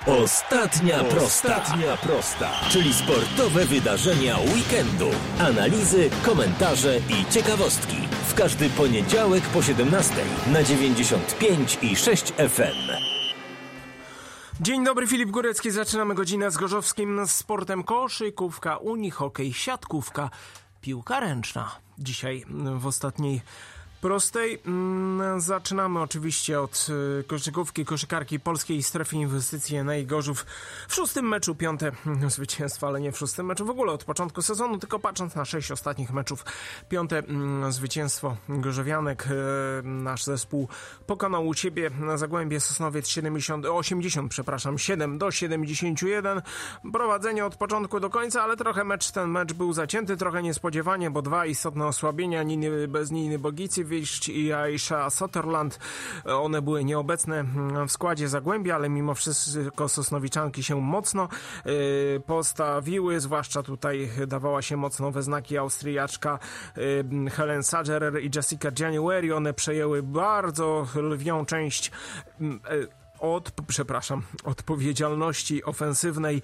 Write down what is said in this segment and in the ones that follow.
Ostatnia prosta, czyli sportowe wydarzenia weekendu. Analizy, komentarze i ciekawostki. W każdy poniedziałek po 17 na 95,6 FM. Dzień dobry, Filip Górecki. Zaczynamy godzinę z gorzowskim sportem. Koszykówka, unihokej, siatkówka, piłka ręczna. Dzisiaj w ostatniej prostej. Zaczynamy oczywiście od koszykówki, koszykarki Polskiej Strefy Inwestycji Enei Gorzów. W szóstym meczu 5. zwycięstwo, ale nie w szóstym meczu w ogóle od początku sezonu, tylko patrząc na 6 ostatnich meczów. 5. zwycięstwo gorzowianek. Nasz zespół pokonał u siebie na Zagłębie Sosnowiec 7-71. Prowadzenie od początku do końca, ale trochę ten mecz był zacięty, trochę niespodziewanie, bo dwa istotne osłabienia, bez Niny Bogicy i Aisha Sutherland. One były nieobecne w składzie Zagłębia, ale mimo wszystko Sosnowiczanki się mocno postawiły, zwłaszcza tutaj dawała się mocno we znaki Austriaczka Helen Sagerer i Jessica January. One przejęły bardzo lwią część odpowiedzialności ofensywnej,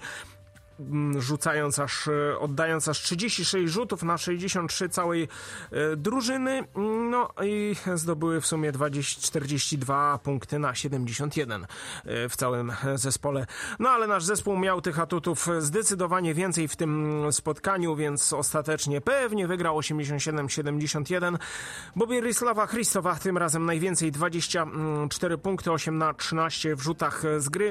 oddając aż 36 rzutów na 63 całej drużyny, no i zdobyły w sumie 42 punkty na 71 w całym zespole. No ale nasz zespół miał tych atutów zdecydowanie więcej w tym spotkaniu, więc ostatecznie pewnie wygrał 87-71. Bobrisława Chrystowa tym razem najwięcej, 24 punkty, 8 na 13 w rzutach z gry,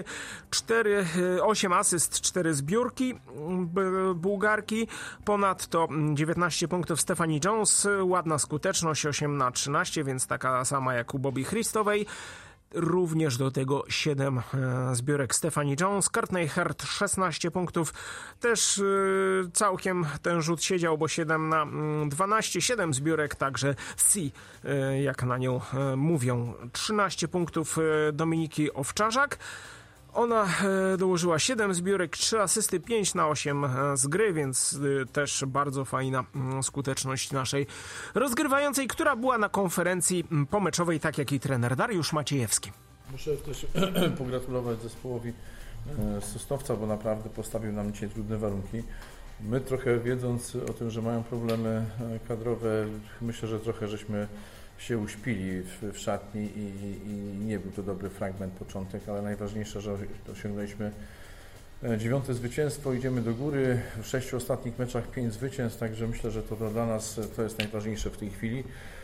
8 asyst, 4 zbiórki Bułgarki, ponadto 19 punktów Stephanie Jones, ładna skuteczność 8 na 13, więc taka sama jak u Bobby Chrystowej. Również do tego 7 zbiórek Stephanie Jones. Courtney Hart 16 punktów. Też całkiem ten rzut siedział, bo 7 na 12. 7 zbiórek, także C, jak na nią mówią. 13 punktów Dominiki Owczarzak. Ona dołożyła 7 zbiórek, 3 asysty, 5 na 8 z gry, więc też bardzo fajna skuteczność naszej rozgrywającej, która była na konferencji pomeczowej, tak jak i trener Dariusz Maciejewski. Muszę też pogratulować zespołowi Sosnowca, bo naprawdę postawił nam dzisiaj trudne warunki. My trochę wiedząc o tym, że mają problemy kadrowe, myślę, że trochę żeśmy się uśpili w szatni i nie był to dobry fragment, początek, ale najważniejsze, że osiągnęliśmy 9. zwycięstwo, idziemy do góry, w 6 ostatnich meczach 5 zwycięstw, także myślę, że to dla nas to jest najważniejsze w tej chwili.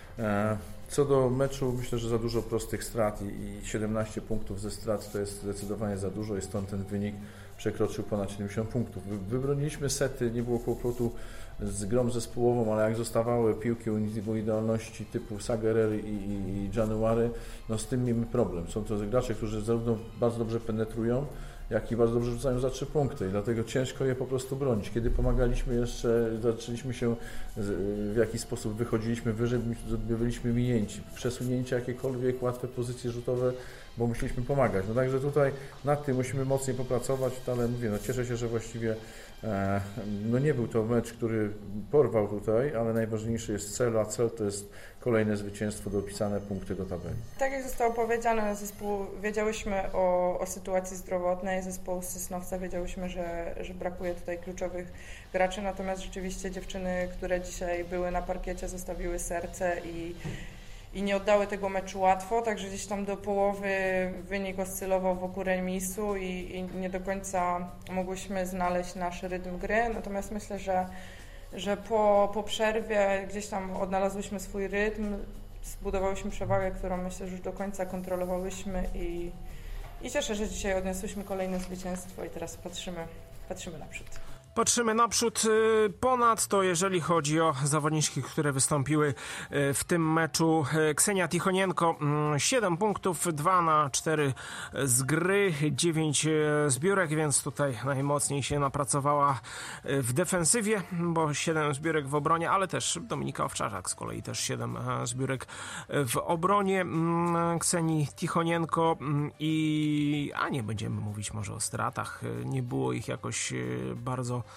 Co do meczu, myślę, że za dużo prostych strat i 17 punktów ze strat to jest zdecydowanie za dużo i stąd ten wynik przekroczył ponad 70 punktów. Wybroniliśmy sety, nie było kłopotu z grą zespołową, ale jak zostawały piłki o indywidualności typu Sagerer i January, no z tym mamy problem. Są to gracze, którzy zarówno bardzo dobrze penetrują, jak i bardzo dobrze rzucają za 3 punkty i dlatego ciężko je po prostu bronić. Kiedy pomagaliśmy jeszcze, zaczęliśmy się w jakiś sposób, wychodziliśmy wyżej, byliśmy minięci. Przesunięcia jakiekolwiek, łatwe pozycje rzutowe, bo musieliśmy pomagać. No także tutaj nad tym musimy mocniej popracować, ale mówię, no cieszę się, że właściwie no nie był to mecz, który porwał tutaj, ale najważniejszy jest cel, a cel to jest kolejne zwycięstwo, dopisane punkty do tabeli. Tak jak zostało powiedziane, wiedziałyśmy o sytuacji zdrowotnej zespołu z Sosnowca, wiedziałyśmy, że brakuje tutaj kluczowych graczy, natomiast rzeczywiście dziewczyny, które dzisiaj były na parkiecie, zostawiły serce i nie oddały tego meczu łatwo, także gdzieś tam do połowy wynik oscylował wokół remisu i nie do końca mogłyśmy znaleźć nasz rytm gry, natomiast myślę, że po przerwie gdzieś tam odnalazłyśmy swój rytm, zbudowałyśmy przewagę, którą myślę, że już do końca kontrolowałyśmy i cieszę się, że dzisiaj odniosłyśmy kolejne zwycięstwo i teraz patrzymy naprzód. Patrzymy naprzód. Ponadto, jeżeli chodzi o zawodniczki, które wystąpiły w tym meczu, Ksenia Tichonienko 7 punktów, 2 na 4 z gry, 9 zbiórek, więc tutaj najmocniej się napracowała w defensywie, bo 7 zbiórek w obronie, ale też Dominika Owczarzak z kolei też 7 zbiórek w obronie Ksenii Tichonienko a nie będziemy mówić może o stratach, nie było ich jakoś bardzo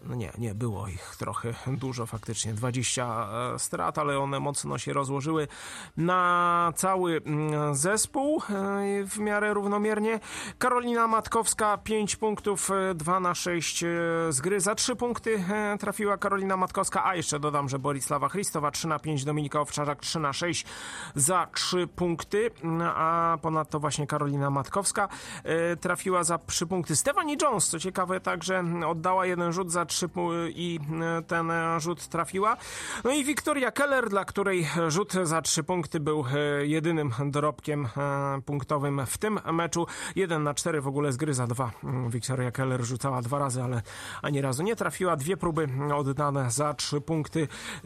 No nie, było ich trochę dużo faktycznie, 20 strat, ale one mocno się rozłożyły na cały zespół w miarę równomiernie. Karolina Matkowska 5 punktów, 2/6 z gry. Za 3 punkty trafiła Karolina Matkowska, a jeszcze dodam, że Borisława Chrystowa 3/5, Dominika Owczarzak 3/6 za 3 punkty, a ponadto właśnie Karolina Matkowska trafiła za 3 punkty. Stephanie Jones, co ciekawe, także oddała jeden rzut za 3 i ten rzut trafiła. No i Wiktoria Keller, dla której rzut za 3 punkty był jedynym dorobkiem punktowym w tym meczu. 1/4 w ogóle z gry za 2. Wiktoria Keller rzucała 2 razy, ale ani razu nie trafiła. 2 próby oddane za 3 punkty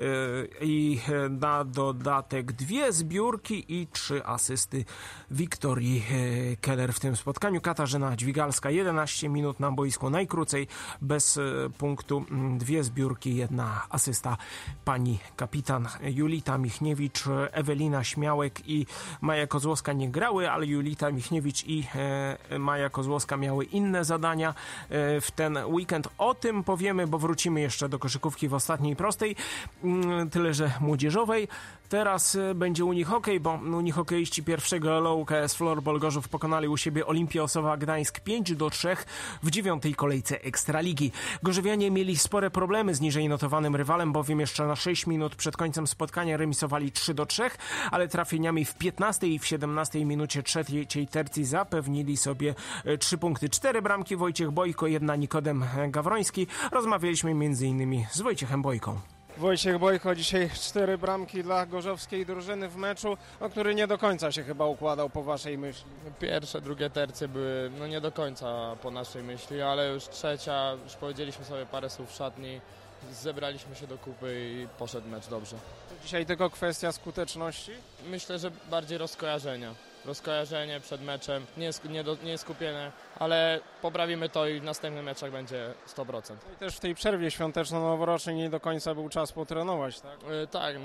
i na dodatek 2 zbiórki i 3 asysty Wiktorii Keller w tym spotkaniu. Katarzyna Dźwigalska 11 minut na boisku, najkrócej, bez punktu, 2 zbiórki, 1 asysta. Pani kapitan Julita Michniewicz, Ewelina Śmiałek i Maja Kozłowska nie grały, ale Julita Michniewicz i Maja Kozłowska miały inne zadania w ten weekend. O tym powiemy, bo wrócimy jeszcze do koszykówki w ostatniej prostej, tyle że młodzieżowej. Teraz będzie unihokej, bo unihokeiści pierwszego LOKS Floorball Gorzów pokonali u siebie Olimpię Osowa Gdańsk 5-3 w 9. kolejce Ekstraligi. Gorzowianie mieli spore problemy z niżej notowanym rywalem, bowiem jeszcze na 6 minut przed końcem spotkania remisowali 3-3, ale trafieniami w 15 i w 17 minucie trzeciej tercji zapewnili sobie 3 punkty. 4 bramki Wojciech Bojko, 1 Nikodem Gawroński. Rozmawialiśmy m.in. z Wojciechem Bojką. Wojciech Bojko, dzisiaj 4 bramki dla gorzowskiej drużyny w meczu, który nie do końca się chyba układał po waszej myśli. Pierwsze, drugie tercje były nie do końca po naszej myśli, ale już trzecia, już powiedzieliśmy sobie parę słów w szatni, zebraliśmy się do kupy i poszedł mecz dobrze. Dzisiaj tylko kwestia skuteczności? Myślę, że bardziej rozkojarzenie przed meczem, nie skupienie, ale poprawimy to i w następnych meczach będzie 100%. I też w tej przerwie świąteczno-noworocznej nie do końca był czas potrenować, tak? Tak,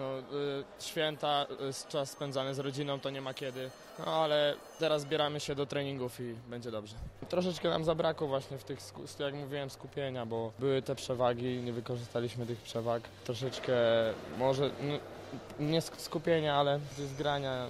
święta, czas spędzany z rodziną to nie ma kiedy, ale teraz zbieramy się do treningów i będzie dobrze. Troszeczkę nam zabrakło właśnie w tych, jak mówiłem, skupienia, bo były te przewagi, nie wykorzystaliśmy tych przewag. Troszeczkę może nie skupienia, ale zgrania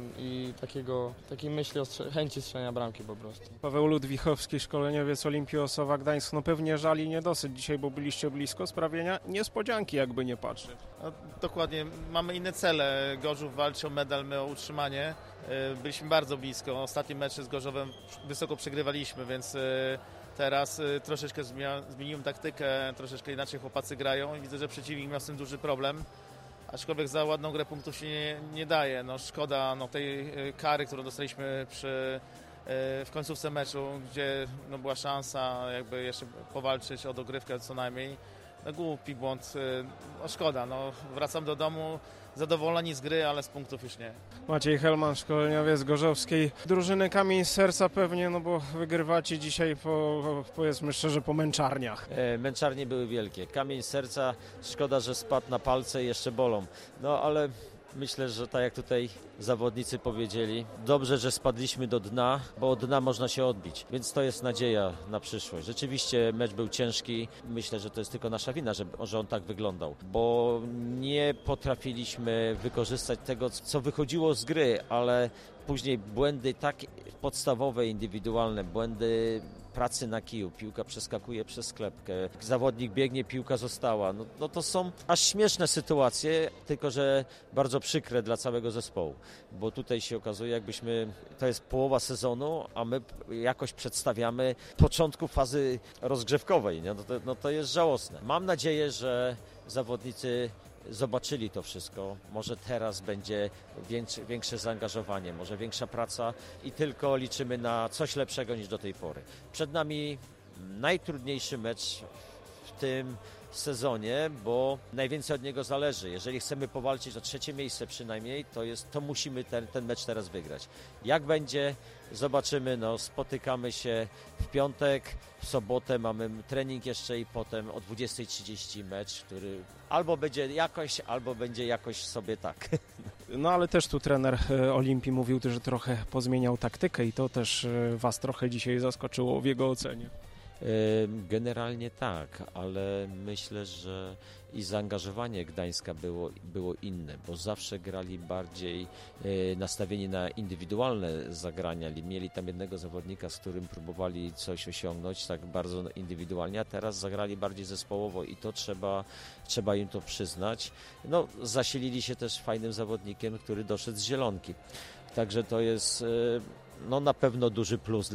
i takiej myśli o chęci strzelenia bramki po prostu. Paweł Ludwichowski, szkoleniowiec Olimpii Osowa Gdańsk. Pewnie żali niedosyt dzisiaj, bo byliście blisko sprawienia niespodzianki, jakby nie patrzeć. Dokładnie, mamy inne cele. Gorzów walczy o medal, my o utrzymanie. Byliśmy bardzo blisko. Ostatnie mecze z Gorzowem wysoko przegrywaliśmy, więc teraz troszeczkę zmieniłem taktykę, troszeczkę inaczej chłopacy grają i widzę, że przeciwnik miał z tym duży problem. Aczkolwiek za ładną grę punktów się nie daje. Szkoda tej kary, którą dostaliśmy w końcówce meczu, gdzie była szansa jakby jeszcze powalczyć o dogrywkę co najmniej. Głupi błąd, szkoda. Wracam do domu zadowoleni z gry, ale z punktów już nie. Maciej Helman, szkoleniowiec gorzowskiej drużyny. Kamień z serca pewnie, bo wygrywacie dzisiaj powiedzmy szczerze po męczarniach. Męczarnie były wielkie. Kamień z serca, szkoda, że spadł na palce i jeszcze bolą. Ale myślę, że tak jak tutaj zawodnicy powiedzieli, dobrze, że spadliśmy do dna, bo od dna można się odbić, więc to jest nadzieja na przyszłość. Rzeczywiście mecz był ciężki, myślę, że to jest tylko nasza wina, że on tak wyglądał, bo nie potrafiliśmy wykorzystać tego, co wychodziło z gry, ale później błędy tak podstawowe, indywidualne, błędy pracy na kiju, piłka przeskakuje przez sklepkę, zawodnik biegnie, piłka została. To są aż śmieszne sytuacje, tylko że bardzo przykre dla całego zespołu, bo tutaj się okazuje, to jest połowa sezonu, a my jakoś przedstawiamy początku fazy rozgrzewkowej. To jest żałosne. Mam nadzieję, że zawodnicy zobaczyli to wszystko. Może teraz będzie większe zaangażowanie, może większa praca i tylko liczymy na coś lepszego niż do tej pory. Przed nami najtrudniejszy mecz w tym sezonie, bo najwięcej od niego zależy. Jeżeli chcemy powalczyć o 3. miejsce przynajmniej, to musimy ten mecz teraz wygrać. Jak będzie, zobaczymy. Spotykamy się w piątek, w sobotę mamy trening jeszcze i potem o 20:30 mecz, który albo będzie jakoś sobie tak. Ale też tu trener Olimpii mówił, że trochę pozmieniał taktykę i to też was trochę dzisiaj zaskoczyło w jego ocenie. Generalnie tak, ale myślę, że i zaangażowanie Gdańska było inne, bo zawsze grali bardziej nastawieni na indywidualne zagrania. Mieli tam jednego zawodnika, z którym próbowali coś osiągnąć tak bardzo indywidualnie, a teraz zagrali bardziej zespołowo i to trzeba im to przyznać. No, zasilili się też fajnym zawodnikiem, który doszedł z Zielonki. Także to jest no, na pewno duży plus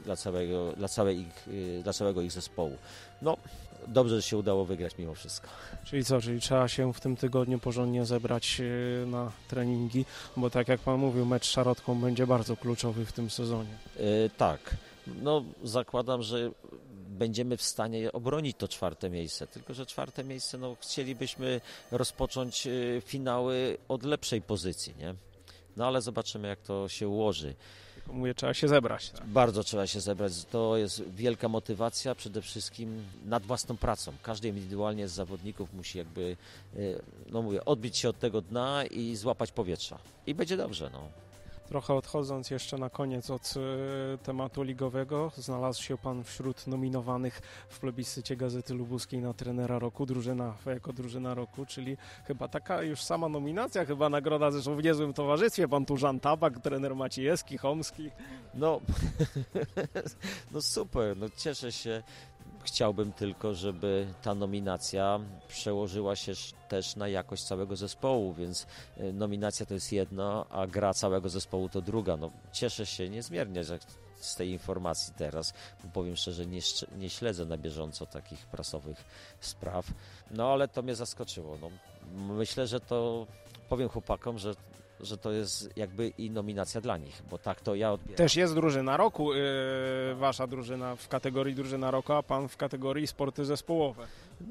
dla całego ich zespołu. No, dobrze, że się udało wygrać mimo wszystko. Czyli co, czyli trzeba się w tym tygodniu porządnie zebrać na treningi, bo tak jak pan mówił, mecz z Szarotką będzie bardzo kluczowy w tym sezonie. Tak, no zakładam, że będziemy w stanie obronić to 4. miejsce, tylko że 4. miejsce, no chcielibyśmy rozpocząć finały od lepszej pozycji, nie? No ale zobaczymy, jak to się ułoży. Mówię, trzeba się zebrać. Tak? Bardzo trzeba się zebrać. To jest wielka motywacja przede wszystkim nad własną pracą. Każdy indywidualnie z zawodników musi jakby, no mówię, odbić się od tego dna i złapać powietrza. I będzie dobrze, no. Trochę odchodząc jeszcze na koniec od tematu ligowego, znalazł się pan wśród nominowanych w plebiscycie Gazety Lubuskiej na trenera roku, jako drużyna roku, czyli chyba taka już sama nominacja, chyba nagroda, zresztą w niezłym towarzystwie, pan tu Żan Tabak, trener Maciejewski, Chomski. No, no super, no cieszę się. Chciałbym tylko, żeby ta nominacja przełożyła się też na jakość całego zespołu, więc nominacja to jest jedno, a gra całego zespołu to druga. No, cieszę się niezmiernie z tej informacji teraz, bo powiem szczerze, nie śledzę na bieżąco takich prasowych spraw, no ale to mnie zaskoczyło. No, myślę, że to, powiem chłopakom, że to jest jakby i nominacja dla nich, bo tak to ja odbieram. Też jest drużyna roku, wasza drużyna w kategorii drużyna roku, a pan w kategorii sporty zespołowe.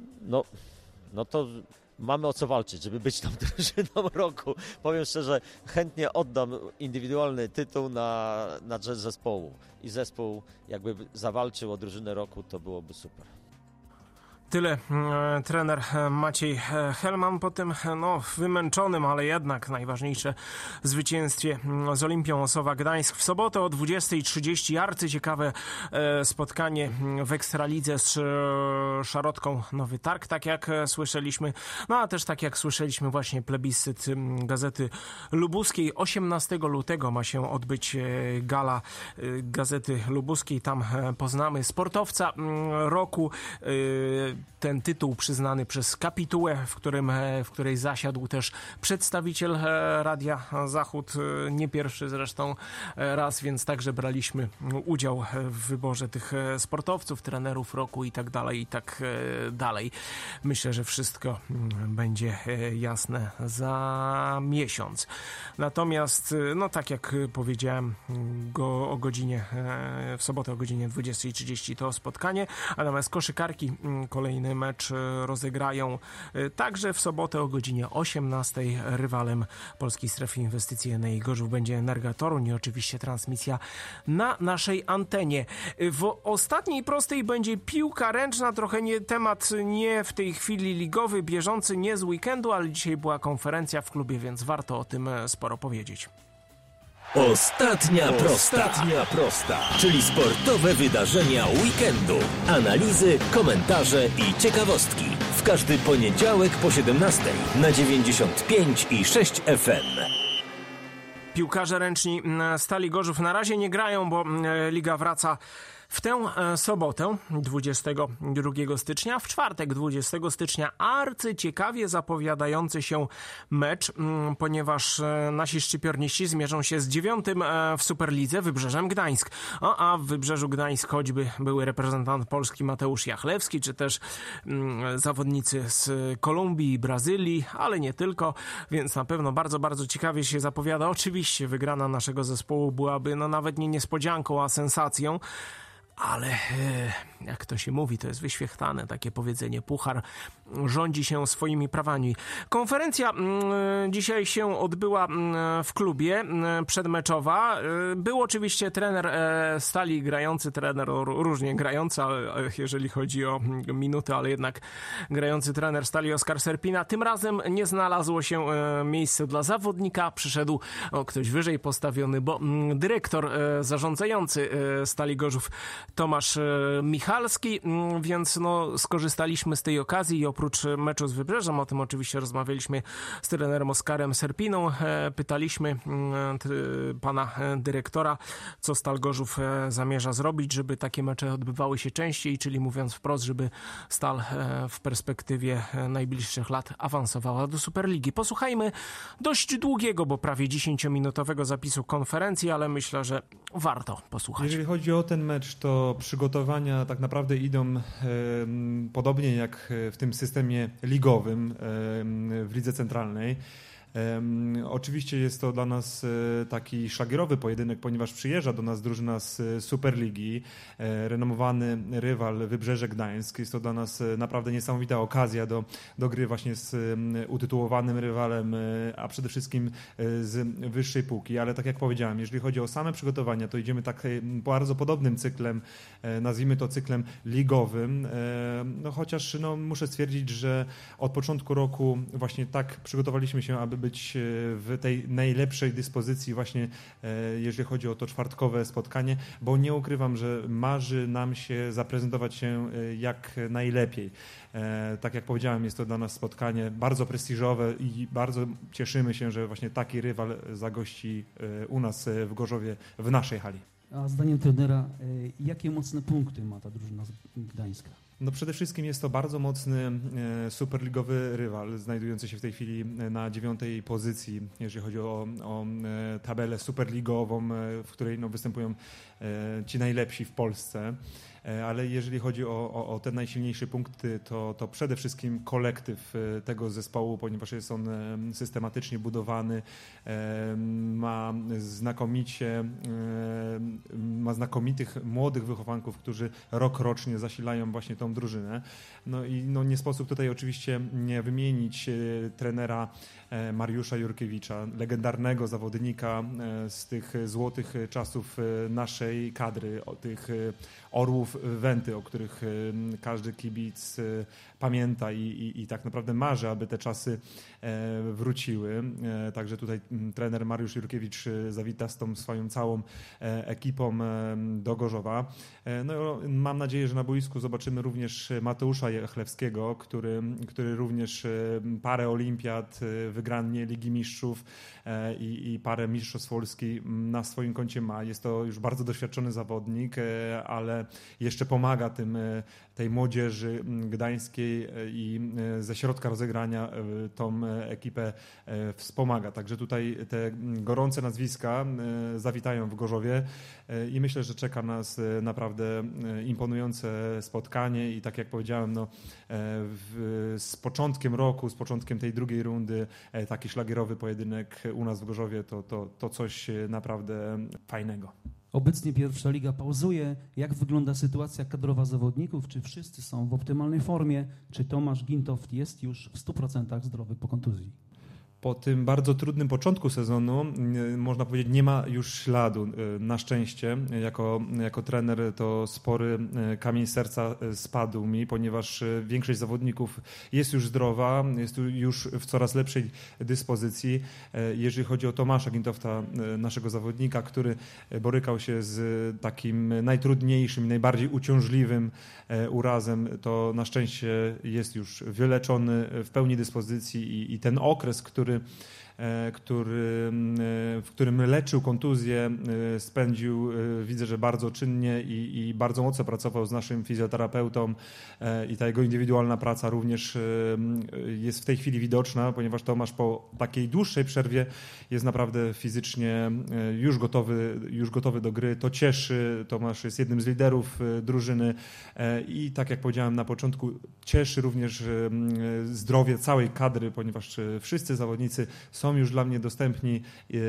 No to mamy o co walczyć, żeby być tą drużyną roku. Powiem szczerze, chętnie oddam indywidualny tytuł na rzecz zespołu i zespół jakby zawalczył o drużynę roku, to byłoby super. Tyle trener Maciej Helman po tym wymęczonym, ale jednak najważniejsze zwycięstwie z Olimpią Osowa Gdańsk w sobotę o 20:30. Arcyciekawe spotkanie w Ekstralidze z Szarotką Nowy Targ, tak jak słyszeliśmy. No a też tak jak słyszeliśmy właśnie plebiscyt Gazety Lubuskiej. 18 lutego ma się odbyć gala Gazety Lubuskiej. Tam poznamy sportowca roku. Ten tytuł przyznany przez Kapitułę, w której zasiadł też przedstawiciel Radia Zachód, nie pierwszy zresztą raz, więc także braliśmy udział w wyborze tych sportowców, trenerów roku i tak dalej, i tak dalej. Myślę, że wszystko będzie jasne za miesiąc. Natomiast, no tak jak powiedziałem, w sobotę o godzinie 20:30 to spotkanie, a natomiast koszykarki kolejny mecz rozegrają także w sobotę o godzinie 18:00. Rywalem Polskiej Strefy Inwestycyjnej Gorzów będzie Energa Toruń i oczywiście transmisja na naszej antenie. W ostatniej prostej będzie piłka ręczna, trochę temat nie w tej chwili ligowy, bieżący, nie z weekendu, ale dzisiaj była konferencja w klubie, więc warto o tym sporo powiedzieć. Ostatnia prosta, czyli sportowe wydarzenia weekendu. Analizy, komentarze i ciekawostki. W każdy poniedziałek po 17:00 na 95,6 FM. Piłkarze ręczni Stali Gorzów na razie nie grają, bo liga wraca w tę sobotę 22 stycznia, w czwartek 20 stycznia arcyciekawie zapowiadający się mecz, ponieważ nasi szczypiorniści zmierzą się z 9. w Superlidze Wybrzeżem Gdańsk. A w Wybrzeżu Gdańsk choćby były reprezentant Polski Mateusz Jachlewski, czy też zawodnicy z Kolumbii i Brazylii, ale nie tylko, więc na pewno bardzo, bardzo ciekawie się zapowiada. Oczywiście wygrana naszego zespołu byłaby nawet nie niespodzianką, a sensacją. Ale jak to się mówi, to jest wyświechtane takie powiedzenie, puchar rządzi się swoimi prawami. Konferencja dzisiaj się odbyła w klubie przedmeczowa. Był oczywiście trener Stali grający, trener różnie grający, jeżeli chodzi o minuty, ale jednak grający trener Stali Oskar Serpina. Tym razem nie znalazło się miejsce dla zawodnika. Przyszedł ktoś wyżej postawiony, bo dyrektor zarządzający Stali Gorzów Tomasz Michalski, więc skorzystaliśmy z tej okazji i oprócz meczu z Wybrzeżem, o tym oczywiście rozmawialiśmy z trenerem Oskarem Serpiną, pytaliśmy pana dyrektora, co Stal Gorzów zamierza zrobić, żeby takie mecze odbywały się częściej, czyli mówiąc wprost, żeby Stal w perspektywie najbliższych lat awansowała do Superligi. Posłuchajmy dość długiego, bo prawie 10-minutowego zapisu konferencji, ale myślę, że warto posłuchać. Jeżeli chodzi o ten mecz, to przygotowania tak naprawdę idą podobnie jak w tym systemie ligowym w Lidze Centralnej. Oczywiście jest to dla nas taki szlagierowy pojedynek, ponieważ przyjeżdża do nas drużyna z Superligi, renomowany rywal Wybrzeże Gdańsk. Jest to dla nas naprawdę niesamowita okazja do gry właśnie z utytułowanym rywalem, a przede wszystkim z wyższej półki. Ale tak jak powiedziałem, jeżeli chodzi o same przygotowania, to idziemy tak bardzo podobnym cyklem, nazwijmy to cyklem ligowym. Chociaż muszę stwierdzić, że od początku roku właśnie tak przygotowaliśmy się, aby być w tej najlepszej dyspozycji właśnie jeżeli chodzi o to czwartkowe spotkanie, bo nie ukrywam, że marzy nam się zaprezentować się jak najlepiej. Tak jak powiedziałem, jest to dla nas spotkanie bardzo prestiżowe i bardzo cieszymy się, że właśnie taki rywal zagości u nas w Gorzowie, w naszej hali. A zdaniem trenera, jakie mocne punkty ma ta drużyna z Gdańska? Przede wszystkim jest to bardzo mocny superligowy rywal, znajdujący się w tej chwili na 9. pozycji, jeżeli chodzi o tabelę superligową, w której występują ci najlepsi w Polsce. Ale jeżeli chodzi o te najsilniejsze punkty, to przede wszystkim kolektyw tego zespołu, ponieważ jest on systematycznie budowany, ma znakomitych młodych wychowanków, którzy rocznie zasilają właśnie tą drużynę. I nie sposób tutaj oczywiście nie wymienić trenera Mariusza Jurkiewicza, legendarnego zawodnika z tych złotych czasów naszej kadry, tych orłów Wenty, o których każdy kibic pamięta i tak naprawdę marzy, aby te czasy wróciły. Także tutaj trener Mariusz Jurkiewicz zawita z tą swoją całą ekipą do Gorzowa. Mam nadzieję, że na boisku zobaczymy również Mateusza Chlewskiego, który również parę olimpiad, wygranie Ligi Mistrzów i parę Mistrzostw Polski na swoim koncie ma. Jest to już bardzo doświadczony zawodnik, ale jeszcze pomaga tej młodzieży gdańskiej i ze środka rozegrania tą ekipę wspomaga. Także tutaj te gorące nazwiska zawitają w Gorzowie i myślę, że czeka nas naprawdę imponujące spotkanie i tak jak powiedziałem, z początkiem roku, z początkiem tej drugiej rundy taki szlagierowy pojedynek u nas w Gorzowie to coś naprawdę fajnego. Obecnie pierwsza liga pauzuje. Jak wygląda sytuacja kadrowa zawodników? Czy wszyscy są w optymalnej formie? Czy Tomasz Gintoft jest już w 100% zdrowy po kontuzji? Po tym bardzo trudnym początku sezonu, można powiedzieć, nie ma już śladu. Na szczęście, jako trener, to spory kamień serca spadł mi, ponieważ większość zawodników jest już zdrowa, jest już w coraz lepszej dyspozycji. Jeżeli chodzi o Tomasza Gintofta, naszego zawodnika, który borykał się z takim najtrudniejszym, najbardziej uciążliwym urazem, to na szczęście jest już wyleczony, w pełni dyspozycji i ten okres, w którym leczył kontuzję, spędził, widzę, że bardzo czynnie i bardzo mocno pracował z naszym fizjoterapeutą i ta jego indywidualna praca również jest w tej chwili widoczna, ponieważ Tomasz po takiej dłuższej przerwie jest naprawdę fizycznie już gotowy do gry. To cieszy. Tomasz jest jednym z liderów drużyny i tak jak powiedziałem na początku, cieszy również zdrowie całej kadry, ponieważ wszyscy zawodnicy są są już dla mnie dostępni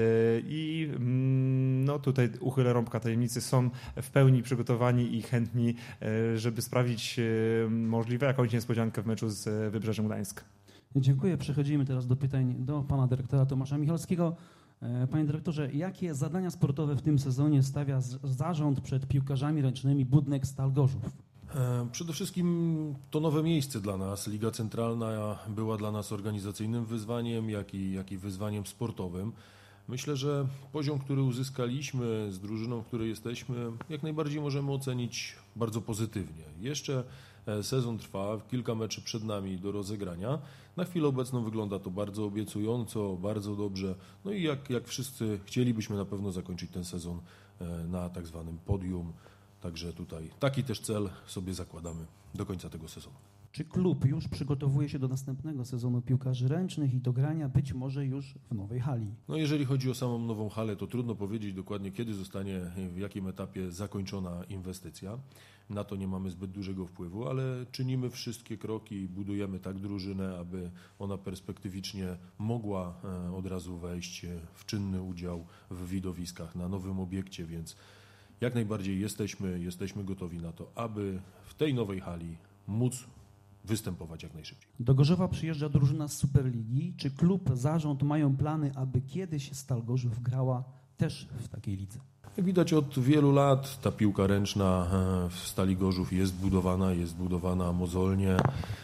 i no tutaj uchylę rąbka tajemnicy, są w pełni przygotowani i chętni, żeby sprawić możliwe jakąś niespodziankę w meczu z Wybrzeżem Gdańsk. Dziękuję. Przechodzimy teraz do pytań do pana dyrektora Tomasza Michalskiego. Panie dyrektorze, jakie zadania sportowe w tym sezonie stawia zarząd przed piłkarzami ręcznymi Budnek-Stal Gorzów? Przede wszystkim to nowe miejsce dla nas. Liga Centralna była dla nas organizacyjnym wyzwaniem, jak i wyzwaniem sportowym. Myślę, że poziom, który uzyskaliśmy z drużyną, w której jesteśmy, jak najbardziej możemy ocenić bardzo pozytywnie. Jeszcze sezon trwa, kilka meczy przed nami do rozegrania. Na chwilę obecną wygląda to bardzo obiecująco, bardzo dobrze. No i jak wszyscy chcielibyśmy na pewno zakończyć ten sezon na tak zwanym podium. Także tutaj taki też cel sobie zakładamy do końca tego sezonu. Czy klub już przygotowuje się do następnego sezonu piłkarzy ręcznych i do grania być może już w nowej hali? No jeżeli chodzi o samą nową halę, to trudno powiedzieć dokładnie, kiedy zostanie, w jakim etapie zakończona inwestycja. Na to nie mamy zbyt dużego wpływu, ale czynimy wszystkie kroki i budujemy tak drużynę, aby ona perspektywicznie mogła od razu wejść w czynny udział w widowiskach na nowym obiekcie, więc jak najbardziej jesteśmy gotowi na to, aby w tej nowej hali móc występować jak najszybciej. Do Gorzowa przyjeżdża drużyna z Superligi. Czy klub, zarząd mają plany, aby kiedyś Stal Gorzów grała też w takiej lidze? Jak widać od wielu lat ta piłka ręczna w Stali Gorzów jest budowana mozolnie.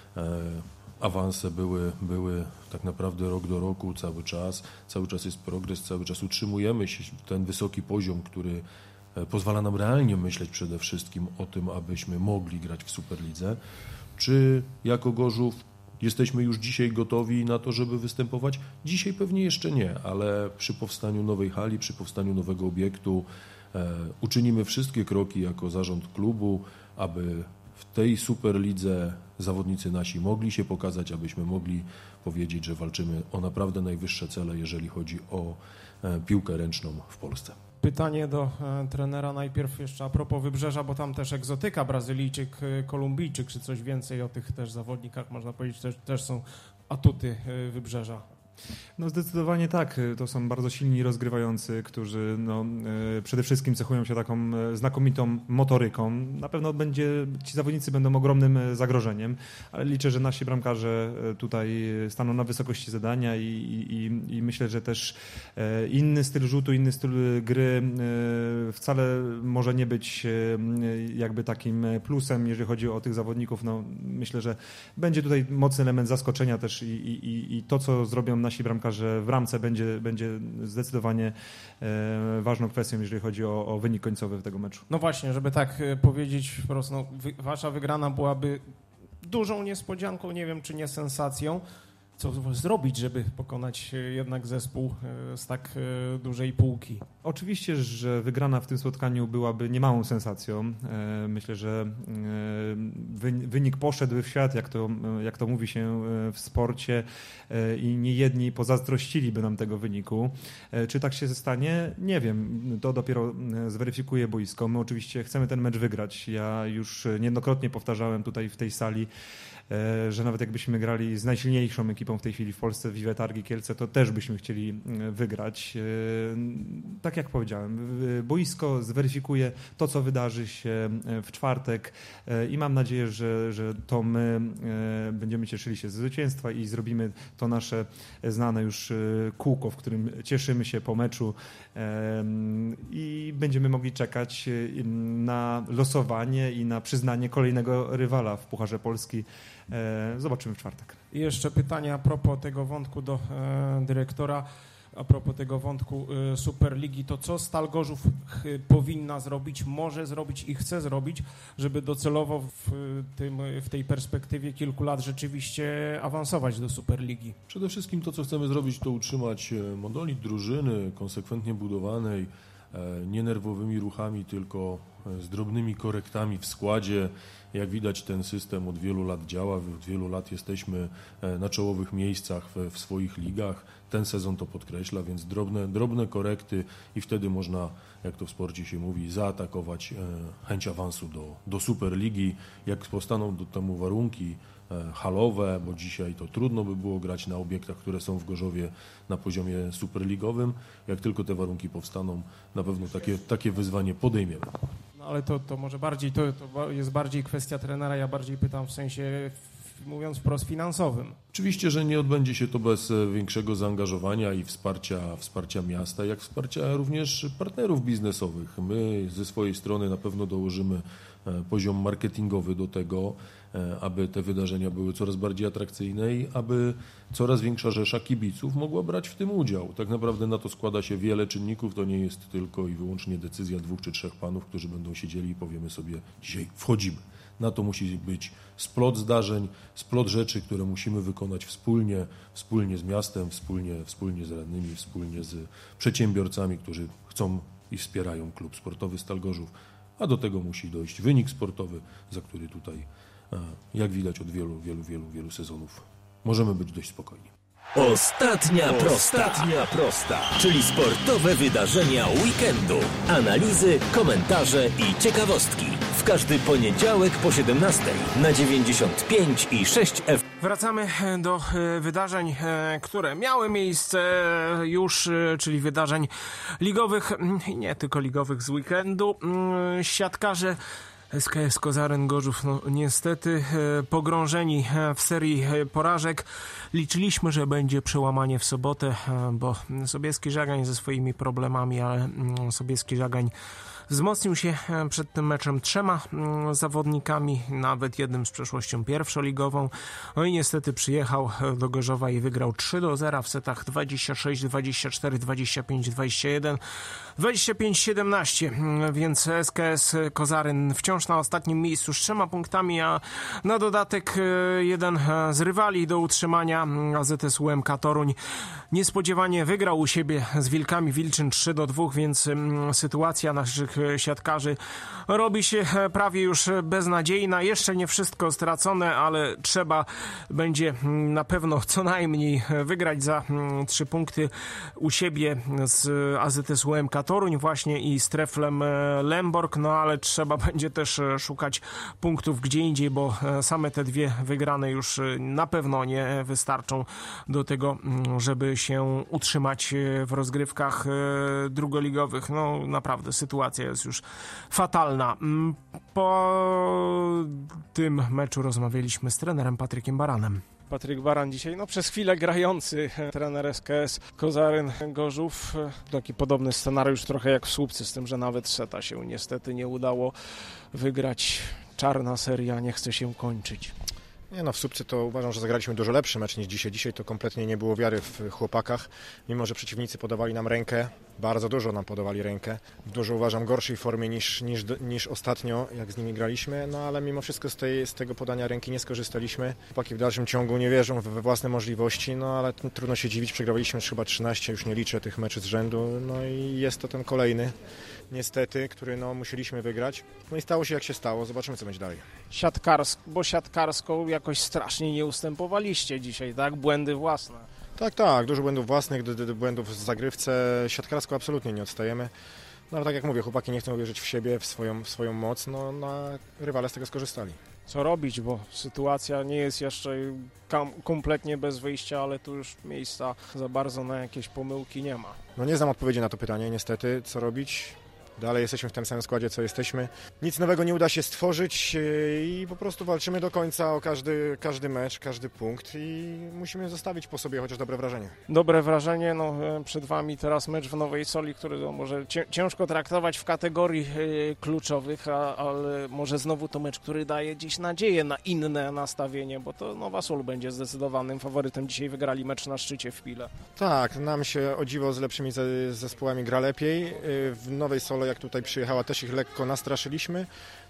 Awanse były tak naprawdę rok do roku cały czas jest progres, cały czas utrzymujemy się ten wysoki poziom, który pozwala nam realnie myśleć przede wszystkim o tym, abyśmy mogli grać w Superlidze. Czy jako Gorzów jesteśmy już dzisiaj gotowi na to, żeby występować? Dzisiaj pewnie jeszcze nie, ale przy powstaniu nowej hali, przy powstaniu nowego obiektu uczynimy wszystkie kroki jako zarząd klubu, aby w tej Superlidze zawodnicy nasi mogli się pokazać, abyśmy mogli powiedzieć, że walczymy o naprawdę najwyższe cele, jeżeli chodzi o piłkę ręczną w Polsce. Pytanie do trenera najpierw jeszcze a propos Wybrzeża, bo tam też egzotyka, Brazylijczyk, Kolumbijczyk, czy coś więcej o tych też zawodnikach, można powiedzieć, też są atuty Wybrzeża. No zdecydowanie tak, to są bardzo silni rozgrywający, którzy przede wszystkim cechują się taką znakomitą motoryką. Na pewno ci zawodnicy będą ogromnym zagrożeniem, ale liczę, że nasi bramkarze tutaj staną na wysokości zadania i myślę, że też inny styl rzutu, inny styl gry wcale może nie być jakby takim plusem, jeżeli chodzi o tych zawodników. No, myślę, że będzie tutaj mocny element zaskoczenia też i to, co zrobią nasi bramkarze w ramce będzie zdecydowanie ważną kwestią, jeżeli chodzi o wynik końcowy tego meczu. No właśnie, żeby tak powiedzieć wprost, wasza wygrana byłaby dużą niespodzianką, nie wiem czy nie sensacją. Co zrobić, żeby pokonać jednak zespół z tak dużej półki? Oczywiście, że wygrana w tym spotkaniu byłaby niemałą sensacją. Myślę, że wynik poszedłby w świat, jak to mówi się w sporcie i niejedni pozazdrościliby nam tego wyniku. Czy tak się stanie? Nie wiem. To dopiero zweryfikuje boisko. My oczywiście chcemy ten mecz wygrać. Ja już niejednokrotnie powtarzałem tutaj w tej sali, że nawet jakbyśmy grali z najsilniejszą ekipą w tej chwili w Polsce, Vive Targi Kielce, to też byśmy chcieli wygrać. Tak jak powiedziałem, boisko zweryfikuje to, co wydarzy się w czwartek i mam nadzieję, że to my będziemy cieszyli się ze zwycięstwa i zrobimy to nasze znane już kółko, w którym cieszymy się po meczu i będziemy mogli czekać na losowanie i na przyznanie kolejnego rywala w Pucharze Polski. Zobaczymy w czwartek. I jeszcze pytanie a propos tego wątku do dyrektora, a propos tego wątku Superligi, to co Stal Gorzów powinna zrobić, może zrobić i chce zrobić, żeby docelowo w tej perspektywie kilku lat rzeczywiście awansować do Superligi? Przede wszystkim to, co chcemy zrobić, to utrzymać monolit drużyny konsekwentnie budowanej, nie nerwowymi ruchami, tylko z drobnymi korektami w składzie. Jak widać, ten system od wielu lat działa, od wielu lat jesteśmy na czołowych miejscach w swoich ligach. Ten sezon to podkreśla, więc drobne korekty i wtedy można, jak to w sporcie się mówi, zaatakować chęć awansu do Superligi. Jak powstaną do temu warunki halowe, bo dzisiaj to trudno by było grać na obiektach, które są w Gorzowie na poziomie superligowym. Jak tylko te warunki powstaną, na pewno takie wyzwanie podejmiemy. No ale to może bardziej, to jest bardziej kwestia trenera, ja bardziej pytam w sensie, mówiąc wprost, finansowym. Oczywiście, że nie odbędzie się to bez większego zaangażowania i wsparcia miasta, jak wsparcia również partnerów biznesowych. My ze swojej strony na pewno dołożymy poziom marketingowy do tego, aby te wydarzenia były coraz bardziej atrakcyjne i aby coraz większa rzesza kibiców mogła brać w tym udział. Tak naprawdę na to składa się wiele czynników, to nie jest tylko i wyłącznie decyzja 2 czy 3 panów, którzy będą siedzieli i powiemy sobie, dzisiaj wchodzimy. Na to musi być splot zdarzeń, splot rzeczy, które musimy wykonać wspólnie z miastem, wspólnie z radnymi, wspólnie z przedsiębiorcami, którzy chcą i wspierają klub sportowy Stal Gorzów, a do tego musi dojść wynik sportowy, za który tutaj, jak widać od wielu sezonów, możemy być dość spokojni. Ostatnia prosta, czyli sportowe wydarzenia weekendu. Analizy, komentarze i ciekawostki. W każdy poniedziałek po 17 na 95 i 6 F. Wracamy do wydarzeń, które miały miejsce już, czyli wydarzeń ligowych, nie tylko ligowych z weekendu. Siatkarze SKS Kozaren Gorzów, no niestety pogrążeni w serii porażek. Liczyliśmy, że będzie przełamanie w sobotę, bo Sobieski Żagań ze swoimi problemami, ale Sobieski Żagań wzmocnił się przed tym meczem 3 zawodnikami, nawet jednym z przeszłością pierwszoligową. No i niestety przyjechał do Gorzowa i wygrał 3-0 w setach 26, 24, 25, 21, 25-17, więc SKS Kozaryn wciąż na ostatnim miejscu z 3 punktami, a na dodatek jeden z rywali do utrzymania, AZS UMK Toruń, niespodziewanie wygrał u siebie z Wilkami Wilczyn 3-2, więc sytuacja naszych siatkarzy robi się prawie już beznadziejna. Jeszcze nie wszystko stracone, ale trzeba będzie na pewno co najmniej wygrać za 3 punkty u siebie z AZS UMK Toruń właśnie i z Treflem Lemborg, no ale trzeba będzie też szukać punktów gdzie indziej, bo same te 2 wygrane już na pewno nie wystarczą do tego, żeby się utrzymać w rozgrywkach drugoligowych. No naprawdę sytuacja jest już fatalna. Po tym meczu rozmawialiśmy z trenerem Patrykiem Baranem. Patryk Baran dzisiaj, przez chwilę grający trener SKS Kozaryn Gorzów. Taki podobny scenariusz trochę jak w Słupcy, z tym, że nawet seta się niestety nie udało wygrać. Czarna seria nie chce się kończyć. Nie, w Słupcy to uważam, że zagraliśmy dużo lepszy mecz niż dzisiaj. Dzisiaj to kompletnie nie było wiary w chłopakach, mimo że przeciwnicy podawali nam rękę, bardzo dużo nam podawali rękę, w dużo uważam gorszej formie niż ostatnio, jak z nimi graliśmy, ale mimo wszystko z tego podania ręki nie skorzystaliśmy. Chłopaki w dalszym ciągu nie wierzą we własne możliwości, ale trudno się dziwić, przegraliśmy chyba 13, już nie liczę tych meczów z rzędu, i jest to ten kolejny, niestety, który musieliśmy wygrać. I stało się jak się stało, zobaczymy co będzie dalej. Siatkarsko jakoś strasznie nie ustępowaliście dzisiaj, tak? Błędy własne. Tak, dużo błędów własnych, błędów w zagrywce. Siatkarsko absolutnie nie odstajemy. Ale tak jak mówię, chłopaki nie chcą wierzyć w siebie, w swoją moc, rywale z tego skorzystali. Co robić, bo sytuacja nie jest jeszcze kompletnie bez wyjścia, ale tu już miejsca za bardzo na jakieś pomyłki nie ma. Nie znam odpowiedzi na to pytanie, niestety. Co robić? Dalej jesteśmy w tym samym składzie, co jesteśmy. Nic nowego nie uda się stworzyć i po prostu walczymy do końca o każdy mecz, każdy punkt i musimy zostawić po sobie chociaż dobre wrażenie. Dobre wrażenie, przed Wami teraz mecz w Nowej Soli, który może ciężko traktować w kategorii kluczowych, ale może znowu to mecz, który daje dziś nadzieję na inne nastawienie, bo to Nowa Sól będzie zdecydowanym faworytem. Dzisiaj wygrali mecz na szczycie w Pile. Tak, nam się o dziwo z lepszymi zespołami gra lepiej. W Nowej Soli, jak tutaj przyjechała, też ich lekko nastraszyliśmy.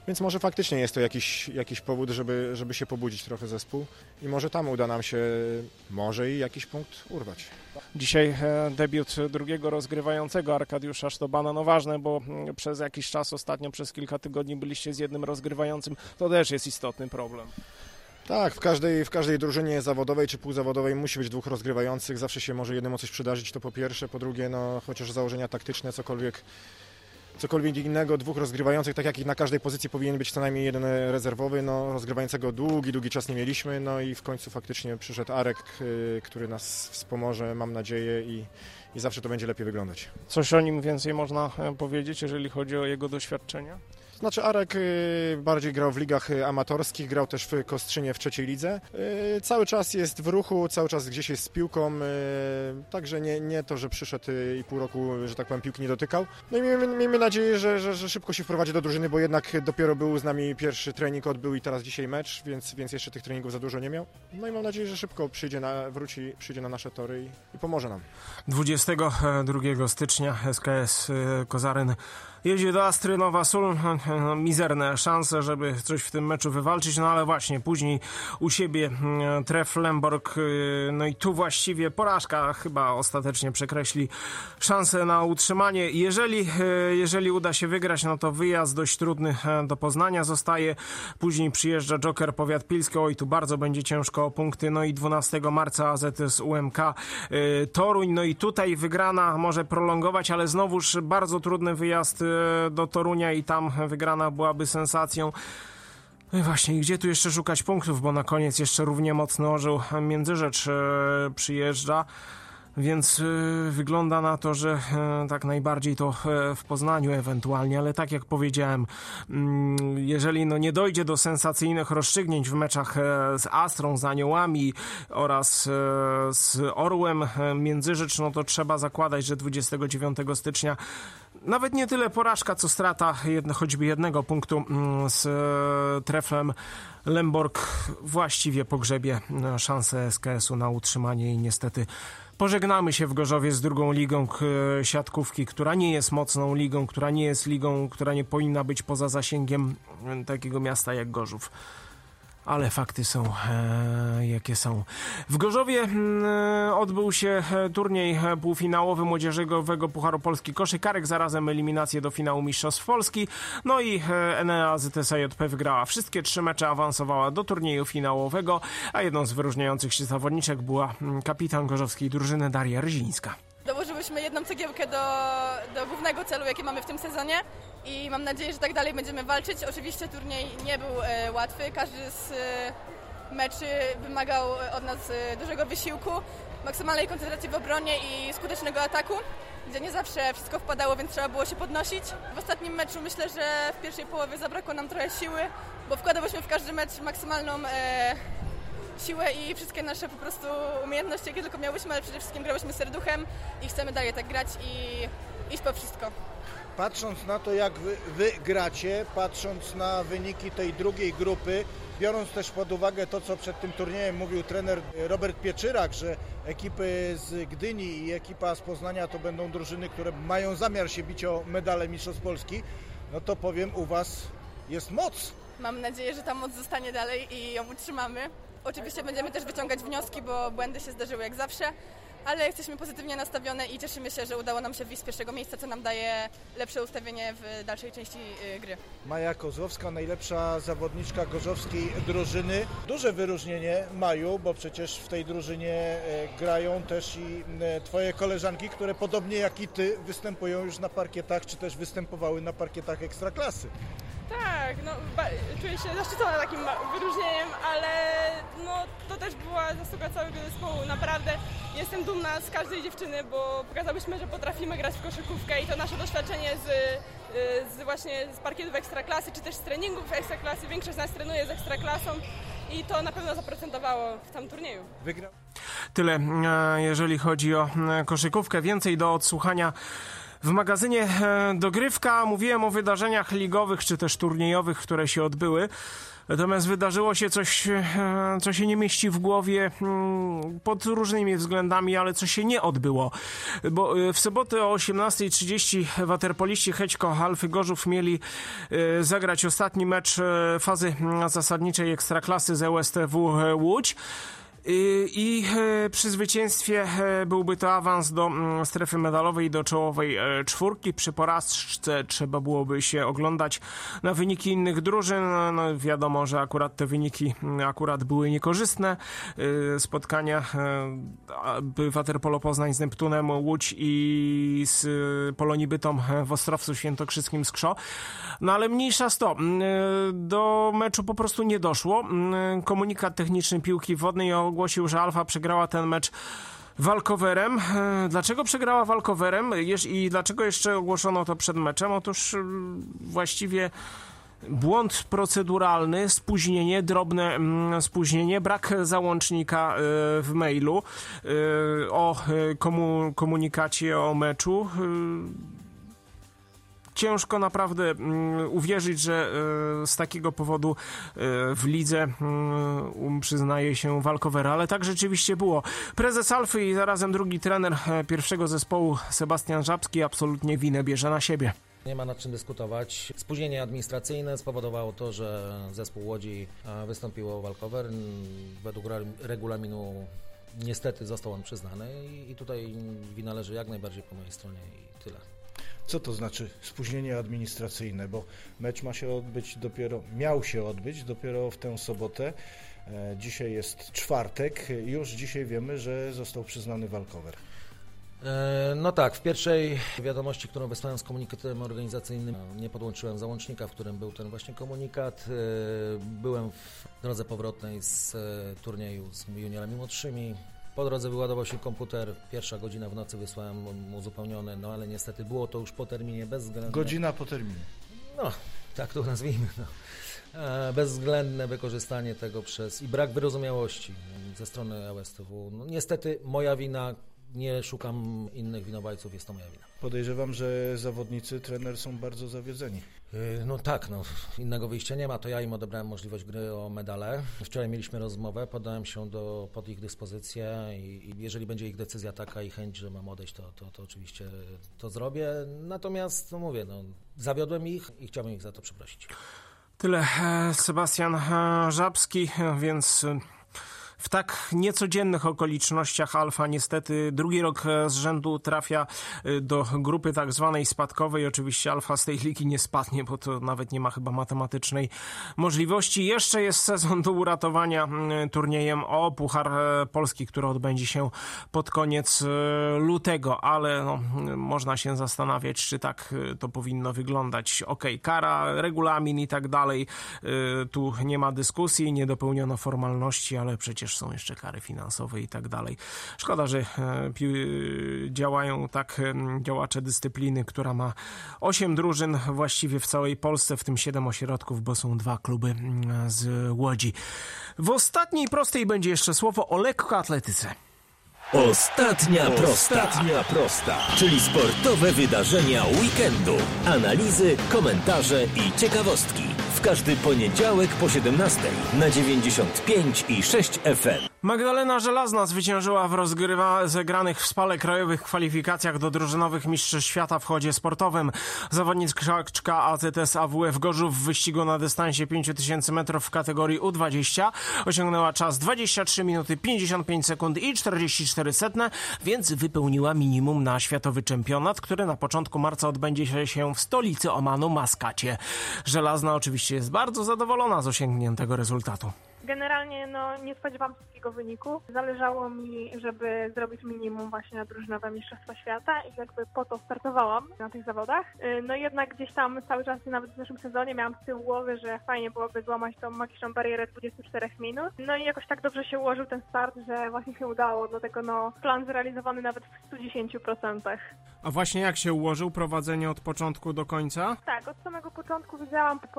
Więc może faktycznie jest to jakiś powód, żeby się pobudzić trochę zespół i może tam uda nam się może i jakiś punkt urwać. Dzisiaj debiut drugiego rozgrywającego Arkadiusza Sztobana. No ważne, bo przez jakiś czas ostatnio, przez kilka tygodni byliście z jednym rozgrywającym. To też jest istotny problem. Tak, w każdej drużynie zawodowej czy półzawodowej musi być 2 rozgrywających. Zawsze się może jednemu coś przydarzyć, to po pierwsze. Po drugie, no chociaż założenia taktyczne, cokolwiek innego, 2 rozgrywających, tak jak i na każdej pozycji powinien być co najmniej 1 rezerwowy. No, rozgrywającego długi czas nie mieliśmy, no i w końcu faktycznie przyszedł Arek, który nas wspomoże, mam nadzieję, i zawsze to będzie lepiej wyglądać. Coś o nim więcej można powiedzieć, jeżeli chodzi o jego doświadczenia? Znaczy Arek bardziej grał w ligach amatorskich, grał też w Kostrzynie w 3. lidze. Cały czas jest w ruchu, cały czas gdzieś jest z piłką, także nie to, że przyszedł i pół roku, że tak powiem, piłki nie dotykał. No i miejmy nadzieję, że szybko się wprowadzi do drużyny, bo jednak dopiero był z nami pierwszy trening, odbył i teraz dzisiaj mecz, więc jeszcze tych treningów za dużo nie miał. No i mam nadzieję, że szybko przyjdzie na nasze tory i pomoże nam. 22 stycznia SKS Kozaryn jedzie do Astrynowa Sól. Mizerne szanse, żeby coś w tym meczu wywalczyć, no ale właśnie później u siebie Tref Lemborg, no i tu właściwie porażka chyba ostatecznie przekreśli szansę na utrzymanie. Jeżeli uda się wygrać, no to wyjazd dość trudny do Poznania zostaje. Później przyjeżdża Joker Powiat Pilski, oj tu bardzo będzie ciężko o punkty, no i 12 marca AZS UMK Toruń, no i tutaj wygrana może prolongować, ale znowuż bardzo trudny wyjazd do Torunia i tam wygrana byłaby sensacją. No i właśnie, gdzie tu jeszcze szukać punktów, bo na koniec jeszcze równie mocny orzeł Międzyrzecz przyjeżdża, więc wygląda na to, że tak najbardziej to w Poznaniu ewentualnie, ale tak jak powiedziałem, jeżeli nie dojdzie do sensacyjnych rozstrzygnięć w meczach z Astrą, z Aniołami oraz z Orłem Międzyrzecz, no to trzeba zakładać, że 29 stycznia nawet nie tyle porażka, co strata choćby 1 punktu z Treflem Lemborg właściwie pogrzebie szansę SKS-u na utrzymanie i niestety pożegnamy się w Gorzowie z 2. ligą siatkówki, która nie jest mocną ligą, która nie jest ligą, która nie powinna być poza zasięgiem takiego miasta jak Gorzów. Ale fakty są jakie są. W Gorzowie odbył się turniej półfinałowy młodzieżowego Pucharu Polski Koszykarek, zarazem eliminacje do finału Mistrzostw Polski. No i Enea ZTSJP wygrała wszystkie 3 mecze, awansowała do turnieju finałowego, a jedną z wyróżniających się zawodniczek była kapitan gorzowskiej drużyny Daria Ryzińska. Dołożyłyśmy jedną cegiełkę do głównego celu, jaki mamy w tym sezonie i mam nadzieję, że tak dalej będziemy walczyć. Oczywiście turniej nie był łatwy, każdy z meczy wymagał od nas dużego wysiłku, maksymalnej koncentracji w obronie i skutecznego ataku, gdzie nie zawsze wszystko wpadało, więc trzeba było się podnosić. W ostatnim meczu myślę, że w pierwszej połowie zabrakło nam trochę siły, bo wkładałyśmy w każdy mecz maksymalną siłę i wszystkie nasze po prostu umiejętności, jakie tylko miałyśmy, ale przede wszystkim grałyśmy serduchem i chcemy dalej tak grać i iść po wszystko. Patrząc na to, jak wy gracie, patrząc na wyniki tej drugiej grupy, biorąc też pod uwagę to, co przed tym turniejem mówił trener Robert Pieczyrak, że ekipy z Gdyni i ekipa z Poznania to będą drużyny, które mają zamiar się bić o medale Mistrzostw Polski, no to powiem, u was jest moc. Mam nadzieję, że ta moc zostanie dalej i ją utrzymamy. Oczywiście będziemy też wyciągać wnioski, bo błędy się zdarzyły jak zawsze, ale jesteśmy pozytywnie nastawione i cieszymy się, że udało nam się wyjść z pierwszego miejsca, co nam daje lepsze ustawienie w dalszej części gry. Maja Kozłowska, najlepsza zawodniczka gorzowskiej drużyny. Duże wyróżnienie, Maju, bo przecież w tej drużynie grają też i twoje koleżanki, które podobnie jak i ty występują już na parkietach, czy też występowały na parkietach Ekstraklasy. Tak, no czuję się zaszczycona takim wyróżnieniem, ale no to też była zasługa całego zespołu. Naprawdę jestem dumna z każdej dziewczyny, bo pokazałyśmy, że potrafimy grać w koszykówkę i to nasze doświadczenie właśnie z parkietów Ekstraklasy, czy też z treningów Ekstraklasy. Większość z nas trenuje z Ekstraklasą i to na pewno zaprocentowało w tym turnieju. Tyle, jeżeli chodzi o koszykówkę. Więcej do odsłuchania W magazynie Dogrywka mówiłem o wydarzeniach ligowych czy też turniejowych, które się odbyły. Natomiast wydarzyło się coś, co się nie mieści w głowie pod różnymi względami, ale co się nie odbyło. Bo w sobotę o 18:30 waterpoliści Hećko Alfy Gorzów mieli zagrać ostatni mecz fazy zasadniczej Ekstraklasy z ŁSTW Łódź. I przy zwycięstwie byłby to awans do strefy medalowej, do czołowej czwórki. Przy porażce trzeba byłoby się oglądać na wyniki innych drużyn. No, wiadomo, że akurat te wyniki były niekorzystne. Spotkania Waterpolo Poznań z Neptunem Łódź i z Polonii Bytom w Ostrowcu Świętokrzyskim Skrzoo. No ale mniejsza z to. Do meczu po prostu nie doszło. Komunikat techniczny piłki wodnej ogłosił, że Alfa przegrała ten mecz walkowerem. Dlaczego przegrała walkowerem i dlaczego jeszcze ogłoszono to przed meczem? Otóż właściwie błąd proceduralny, spóźnienie, drobne spóźnienie, brak załącznika w mailu o komunikacie o meczu. Ciężko naprawdę uwierzyć, że z takiego powodu w lidze przyznaje się walkower, ale tak rzeczywiście było. Prezes Alfy i zarazem drugi trener pierwszego zespołu Sebastian Żabski absolutnie winę bierze na siebie. Nie ma nad czym dyskutować. Spóźnienie administracyjne spowodowało to, że zespół Łodzi wystąpiło o walkover. Według regulaminu niestety został on przyznany i tutaj wina leży jak najbardziej po mojej stronie i tyle. Co to znaczy spóźnienie administracyjne? Bo mecz miał się odbyć dopiero w tę sobotę. Dzisiaj jest czwartek. Już dzisiaj wiemy, że został przyznany walkover. No tak, w pierwszej wiadomości, którą wysłałem z komunikatem organizacyjnym, nie podłączyłem załącznika, w którym był ten właśnie komunikat. Byłem w drodze powrotnej z turnieju z juniorami młodszymi. Po drodze wyładował się komputer, pierwsza godzina w nocy wysłałem mu uzupełniony, no ale niestety było to już po terminie bezwzględne. Godzina po terminie. No, tak to nazwijmy. No. Bezwzględne wykorzystanie tego i brak wyrozumiałości ze strony ŁSTW. No, niestety moja wina, nie szukam innych winowajców, jest to moja wina. Podejrzewam, że zawodnicy, trener są bardzo zawiedzeni. No tak, innego wyjścia nie ma, to ja im odebrałem możliwość gry o medale. Wczoraj mieliśmy rozmowę, podałem się pod ich dyspozycję i jeżeli będzie ich decyzja taka i chęć, że mam odejść, to oczywiście to zrobię. Natomiast, zawiodłem ich i chciałbym ich za to przeprosić. Tyle Sebastian Żabski, więc w tak niecodziennych okolicznościach Alfa niestety drugi rok z rzędu trafia do grupy tak zwanej spadkowej. Oczywiście Alfa z tej ligi nie spadnie, bo to nawet nie ma chyba matematycznej możliwości. Jeszcze jest sezon do uratowania turniejem o Puchar Polski, który odbędzie się pod koniec lutego, ale można się zastanawiać, czy tak to powinno wyglądać. Okej, kara, regulamin i tak dalej. Tu nie ma dyskusji, nie dopełniono formalności, ale przecież są jeszcze kary finansowe i tak dalej. Szkoda, że działają tak działacze dyscypliny, która ma 8 drużyn właściwie w całej Polsce, w tym 7 ośrodków, bo są 2 kluby z Łodzi. W ostatniej prostej będzie jeszcze słowo o lekkoatletyce. Ostatnia prosta, czyli sportowe wydarzenia weekendu. Analizy, komentarze i ciekawostki. W każdy poniedziałek po 17 na 95,6 FM. Magdalena Żelazna zwyciężyła w rozegranych w Spale krajowych kwalifikacjach do drużynowych mistrzostw świata w chodzie sportowym. Zawodniczka AZS AWF Gorzów w wyścigu na dystansie 5000 metrów w kategorii U20 osiągnęła czas 23 minuty 55 sekund i 44 setne, więc wypełniła minimum na światowy czempionat, który na początku marca odbędzie się w stolicy Omanu, Maskacie. Żelazna oczywiście jest bardzo zadowolona z osiągniętego rezultatu. Generalnie nie spodziewałam się takiego wyniku. Zależało mi, żeby zrobić minimum właśnie na drużynowe mistrzostwa świata i jakby po to startowałam na tych zawodach. No jednak gdzieś tam cały czas, nawet w zeszłym sezonie, miałam z tyłu głowy, że fajnie byłoby złamać tą magiczną barierę 24 minut. No i jakoś tak dobrze się ułożył ten start, że właśnie się udało. Dlatego plan zrealizowany nawet w 110%. A właśnie jak się ułożył prowadzenie od początku do końca? Tak, od samego początku wiedziałam, po ile chcę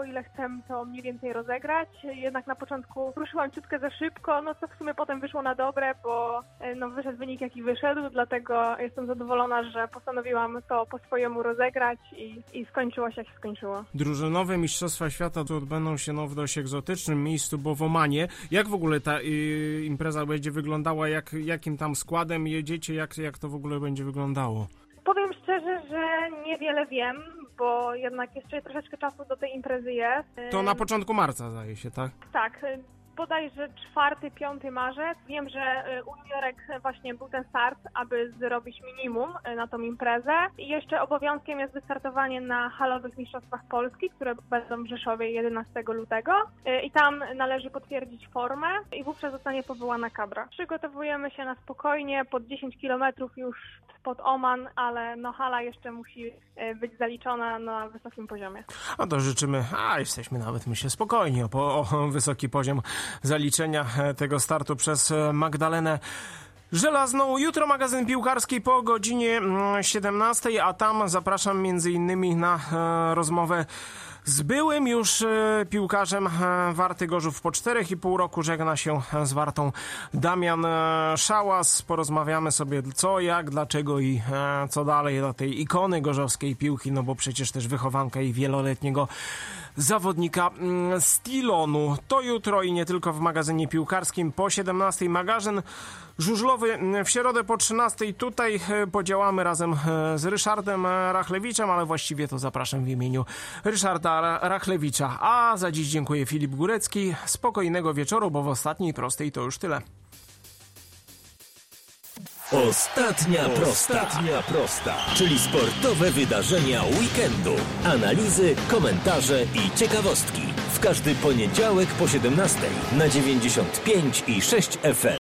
potem to mniej więcej rozegrać. Jednak na początku ruszyłam ciutkę za szybko, no co w sumie potem wyszło na dobre, bo no, wyszedł wynik jaki wyszedł, dlatego jestem zadowolona, że postanowiłam to po swojemu rozegrać i skończyło się jak się skończyło. Drużynowe Mistrzostwa Świata tu odbędą się w dość egzotycznym miejscu, bo w Omanie. Jak w ogóle ta impreza będzie wyglądała? Jakim tam składem jedziecie? Jak to w ogóle będzie wyglądało? Powiem szczerze, że niewiele wiem, bo jednak jeszcze troszeczkę czasu do tej imprezy jest. To na początku marca zdaje się, tak? Tak. Bodajże 4-5 marzec. Wiem, że u juniorek właśnie był ten start, aby zrobić minimum na tą imprezę. I jeszcze obowiązkiem jest wystartowanie na halowych mistrzostwach Polski, które będą w Rzeszowie 11 lutego. I tam należy potwierdzić formę i wówczas zostanie powołana kadra. Przygotowujemy się na spokojnie, pod 10 km już pod Oman, ale no hala jeszcze musi być zaliczona na wysokim poziomie. A to życzymy, jesteśmy nawet myślę spokojni o wysoki poziom zaliczenia tego startu przez Magdalenę Żelazną. Jutro magazyn piłkarski po godzinie 17, a tam zapraszam między innymi na rozmowę z byłym już piłkarzem Warty Gorzów. Po 4,5 roku żegna się z Wartą Damian Szałas. Porozmawiamy sobie co, jak, dlaczego i co dalej do tej ikony gorzowskiej piłki, no bo przecież też wychowanka i wieloletniego zawodnika Stilonu. To jutro i nie tylko w magazynie piłkarskim. Po 17 magazyn żużlowy w środę po 13. Tutaj podziałamy razem z Ryszardem Rachlewiczem, ale właściwie to zapraszam w imieniu Ryszarda Rachlewicza. A za dziś dziękuję, Filip Górecki. Spokojnego wieczoru, bo w ostatniej prostej to już tyle. Ostatnia prosta, czyli sportowe wydarzenia weekendu. Analizy, komentarze i ciekawostki. W każdy poniedziałek po 17 na 95,6 FM.